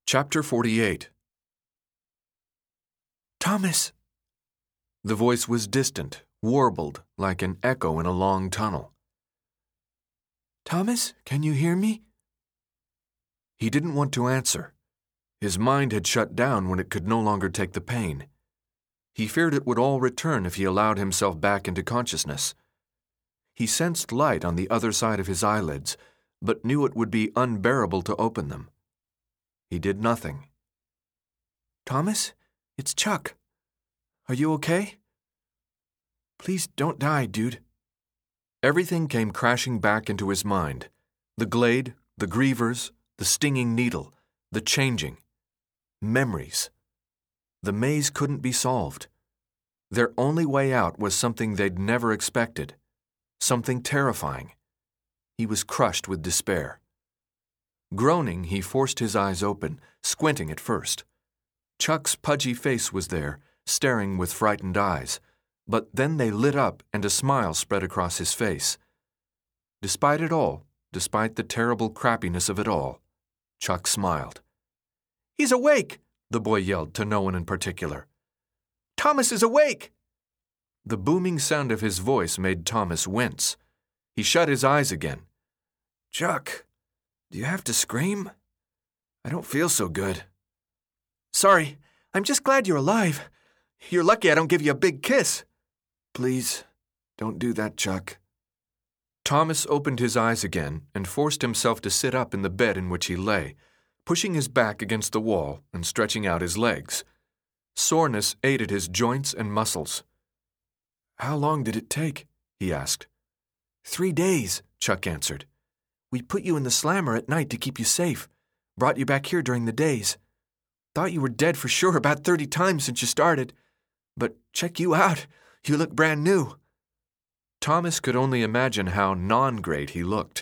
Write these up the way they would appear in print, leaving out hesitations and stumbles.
Chapter 48. Thomas! The voice was distant, warbled, like an echo in a long tunnel. Thomas, can you hear me? He didn't want to answer. His mind had shut down when it could no longer take the pain. He feared it would all return if he allowed himself back into consciousness. He sensed light on the other side of his eyelids, but knew it would be unbearable to open them. He did nothing. Thomas, it's Chuck. Are you okay? Please don't die, dude. Everything came crashing back into his mind. The glade, the grievers, the stinging needle, the changing. Memories. The maze couldn't be solved. Their only way out was something they'd never expected. Something terrifying. He was crushed with despair. Groaning, he forced his eyes open, squinting at first. Chuck's pudgy face was there, staring with frightened eyes, but then they lit up and a smile spread across his face. Despite it all, despite the terrible crappiness of it all, Chuck smiled. He's awake! The boy yelled to no one in particular. Thomas is awake! The booming sound of his voice made Thomas wince. He shut his eyes again. Chuck, do you have to scream? I don't feel so good. Sorry, I'm just glad you're alive. You're lucky I don't give you a big kiss. Please, don't do that, Chuck. Thomas opened his eyes again and forced himself to sit up in the bed in which he lay, pushing his back against the wall and stretching out his legs. Soreness ate at his joints and muscles. How long did it take? He asked. 3 days, Chuck answered. We put you in the slammer at night to keep you safe. Brought you back here during the days. Thought you were dead for sure about 30 times since you started. But check you out. You look brand new. Thomas could only imagine how non-great he looked.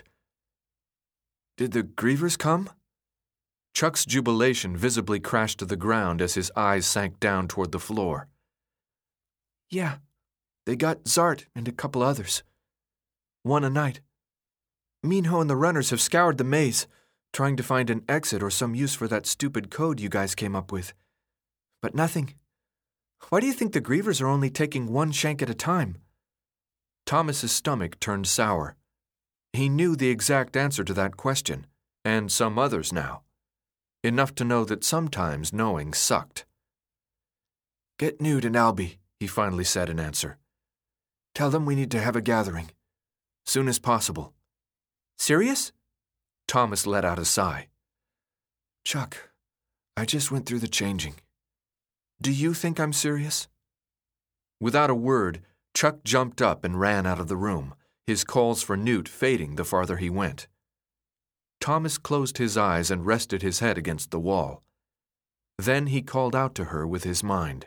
Did the grievers come? Chuck's jubilation visibly crashed to the ground as his eyes sank down toward the floor. Yeah, they got Zart and a couple others. One a night. Minho and the runners have scoured the maze, trying to find an exit or some use for that stupid code you guys came up with. But nothing. Why do you think the grievers are only taking one shank at a time? Thomas's stomach turned sour. He knew the exact answer to that question, and some others now. Enough to know that sometimes knowing sucked. Get Newt and Albie, he finally said in answer. Tell them we need to have a gathering. Soon as possible. Serious? Thomas let out a sigh. Chuck, I just went through the changing. Do you think I'm serious? Without a word, Chuck jumped up and ran out of the room, his calls for Newt fading the farther he went. Thomas closed his eyes and rested his head against the wall. Then he called out to her with his mind.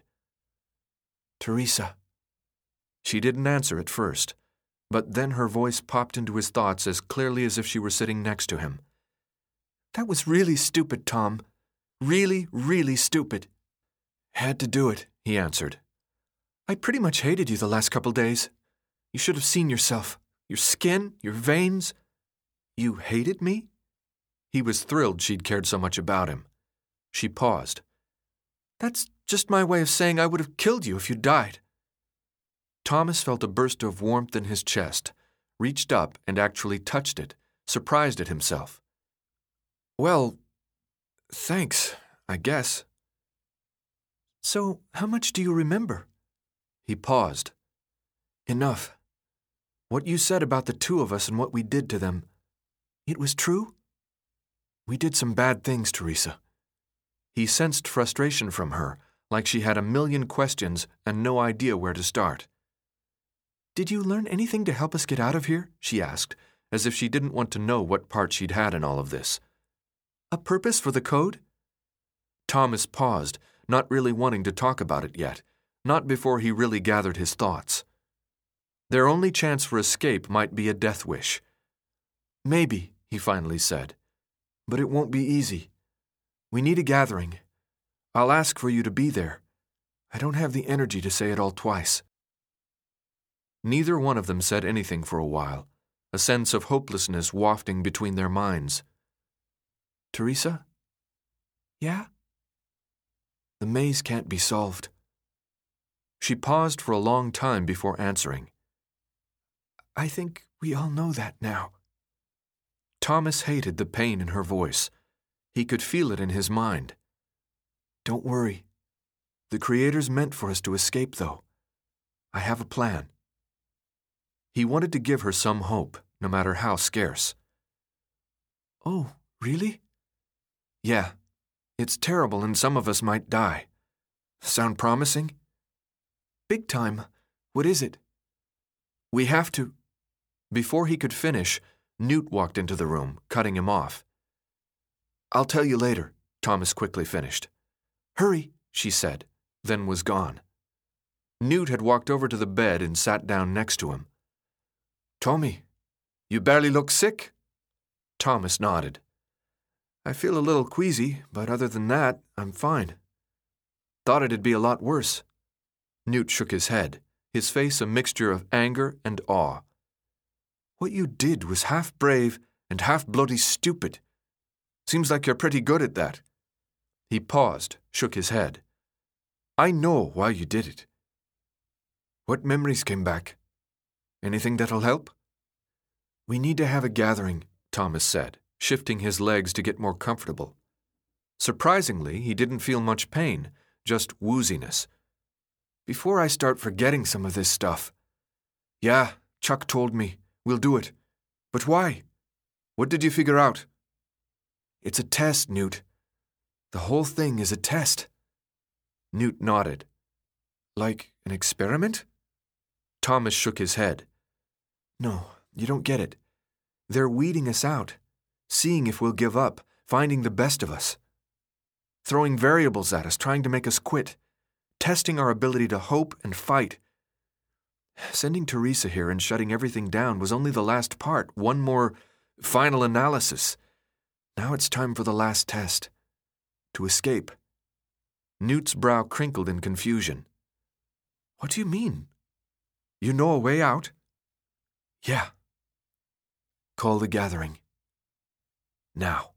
Teresa. She didn't answer at first, but then her voice popped into his thoughts as clearly as if she were sitting next to him. That was really stupid, Tom. Really, really stupid. Had to do it, he answered. I pretty much hated you the last couple days. You should have seen yourself. Your skin, your veins. You hated me? He was thrilled she'd cared so much about him. She paused. That's just my way of saying I would have killed you if you died. Thomas felt a burst of warmth in his chest, reached up and actually touched it, surprised at himself. Well, thanks, I guess. So, how much do you remember? He paused. Enough. What you said about the two of us and what we did to them, it was true? We did some bad things, Teresa. He sensed frustration from her, like she had a million questions and no idea where to start. Did you learn anything to help us get out of here? She asked, as if she didn't want to know what part she'd had in all of this. A purpose for the code? Thomas paused, not really wanting to talk about it yet, not before he really gathered his thoughts. Their only chance for escape might be a death wish. Maybe, he finally said, but it won't be easy. We need a gathering. I'll ask for you to be there. I don't have the energy to say it all twice. Neither one of them said anything for a while, a sense of hopelessness wafting between their minds. Teresa? Yeah? The maze can't be solved. She paused for a long time before answering. I think we all know that now. Thomas hated the pain in her voice. He could feel it in his mind. Don't worry. The Creator's meant for us to escape, though. I have a plan. He wanted to give her some hope, no matter how scarce. Oh, really? Yeah. It's terrible and some of us might die. Sound promising? Big time. What is it? We have to... Before he could finish, Newt walked into the room, cutting him off. I'll tell you later, Thomas quickly finished. Hurry, she said, then was gone. Newt had walked over to the bed and sat down next to him. Tommy, you barely look sick. Thomas nodded. I feel a little queasy, but other than that, I'm fine. Thought it'd be a lot worse. Newt shook his head, his face a mixture of anger and awe. What you did was half brave and half bloody stupid. Seems like you're pretty good at that. He paused, shook his head. I know why you did it. What memories came back? Anything that'll help? We need to have a gathering, Thomas said, shifting his legs to get more comfortable. Surprisingly, he didn't feel much pain, just wooziness. Before I start forgetting some of this stuff. Yeah, Chuck told me. We'll do it. But why? What did you figure out? It's a test, Newt. The whole thing is a test. Newt nodded. Like an experiment? Thomas shook his head. No, you don't get it. They're weeding us out, seeing if we'll give up, finding the best of us. Throwing variables at us, trying to make us quit. Testing our ability to hope and fight. Sending Teresa here and shutting everything down was only the last part, one more final analysis. Now it's time for the last test. To escape. Newt's brow crinkled in confusion. What do you mean? You know a way out? Yeah. Call the gathering. Now.